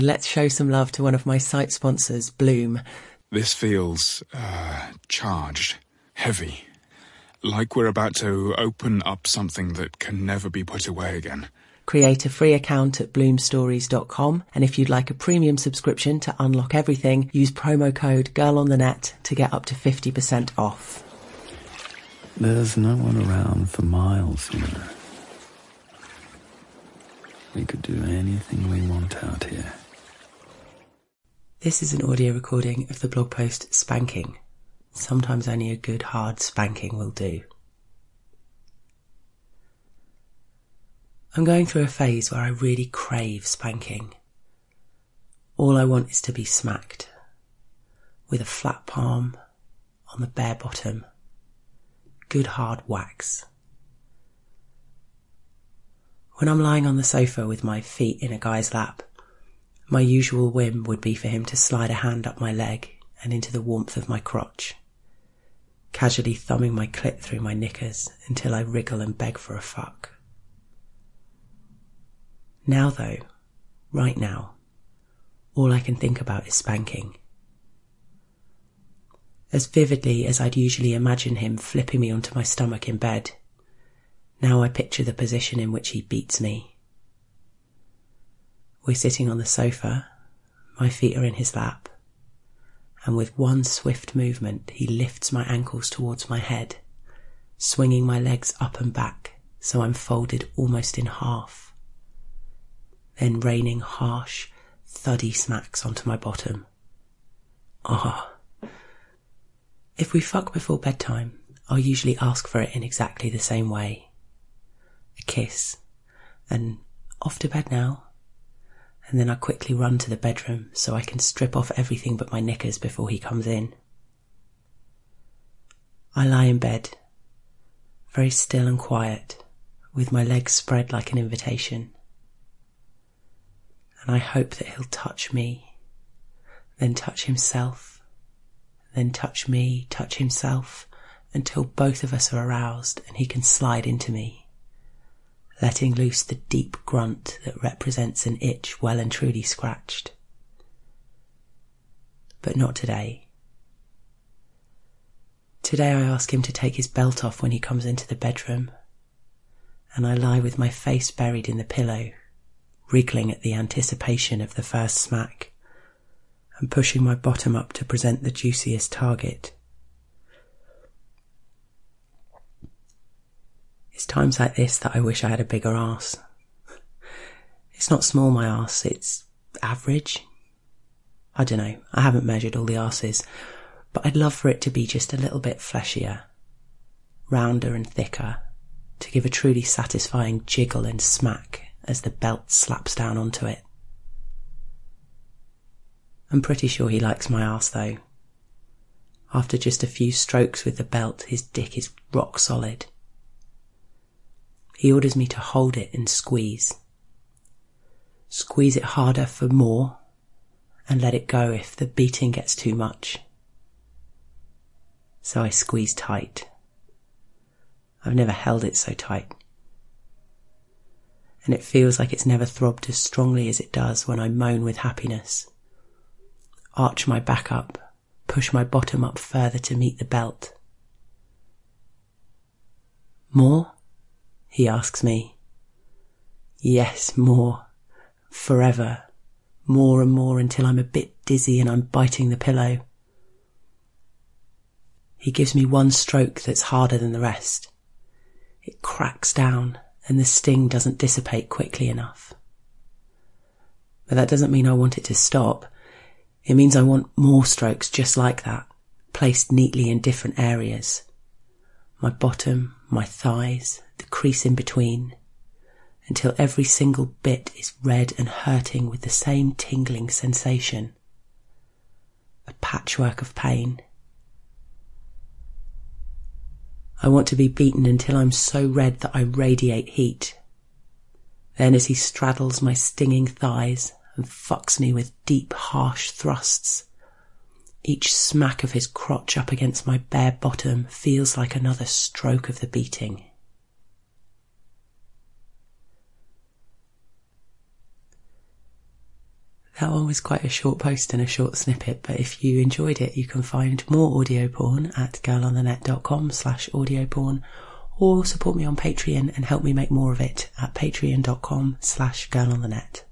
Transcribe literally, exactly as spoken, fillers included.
Let's show some love to one of my site sponsors, Bloom. This feels, uh, charged, heavy. Like we're about to open up something that can never be put away again. Create a free account at bloom stories dot com, and if you'd like a premium subscription to unlock everything, use promo code GIRLONTHENET to get up to fifty percent off. There's no one around for miles, you know. We could do anything we want out here. This is an audio recording of the blog post Spanking. Sometimes only a good hard spanking will do. I'm going through a phase where I really crave spanking. All I want is to be smacked. With a flat palm, on the bare bottom. Good hard whacks. When I'm lying on the sofa with my feet in a guy's lap, my usual whim would be for him to slide a hand up my leg and into the warmth of my crotch, casually thumbing my clit through my knickers until I wriggle and beg for a fuck. Now though, right now, all I can think about is spanking. As vividly as I'd usually imagine him flipping me onto my stomach in bed, now I picture the position in which he beats me. We're sitting on the sofa, my feet are in his lap, and with one swift movement he lifts my ankles towards my head, swinging my legs up and back so I'm folded almost in half, then raining harsh, thuddy smacks onto my bottom. Ah. Oh. If we fuck before bedtime, I'll usually ask for it in exactly the same way. A kiss, and off to bed now. And then I quickly run to the bedroom so I can strip off everything but my knickers before he comes in. I lie in bed, very still and quiet, with my legs spread like an invitation. And I hope that he'll touch me, then touch himself, then touch me, touch himself, until both of us are aroused and he can slide into me, letting loose the deep grunt that represents an itch well and truly scratched. But not today. Today I ask him to take his belt off when he comes into the bedroom, and I lie with my face buried in the pillow, wriggling at the anticipation of the first smack, and pushing my bottom up to present the juiciest target. It's times like this that I wish I had a bigger arse. It's not small, my arse, it's average. I don't know, I haven't measured all the arses, but I'd love for it to be just a little bit fleshier, rounder and thicker, to give a truly satisfying jiggle and smack as the belt slaps down onto it. I'm pretty sure he likes my arse though. After just a few strokes with the belt, his dick is rock solid. He orders me to hold it and squeeze. Squeeze it harder for more, and let it go if the beating gets too much. So I squeeze tight. I've never held it so tight. And it feels like it's never throbbed as strongly as it does when I moan with happiness. Arch my back up, push my bottom up further to meet the belt. More? He asks me. Yes, more. Forever. More and more until I'm a bit dizzy and I'm biting the pillow. He gives me one stroke that's harder than the rest. It cracks down and the sting doesn't dissipate quickly enough. But that doesn't mean I want it to stop. It means I want more strokes just like that, placed neatly in different areas. My bottom, my thighs, the crease in between, until every single bit is red and hurting with the same tingling sensation. A patchwork of pain. I want to be beaten until I'm so red that I radiate heat. Then as he straddles my stinging thighs and fucks me with deep, harsh thrusts, each smack of his crotch up against my bare bottom feels like another stroke of the beating. That one was quite a short post and a short snippet, but if you enjoyed it, you can find more audio porn at girlonthenet.com slash audio porn, or support me on Patreon and help me make more of it at patreon.com slash girlonthenet.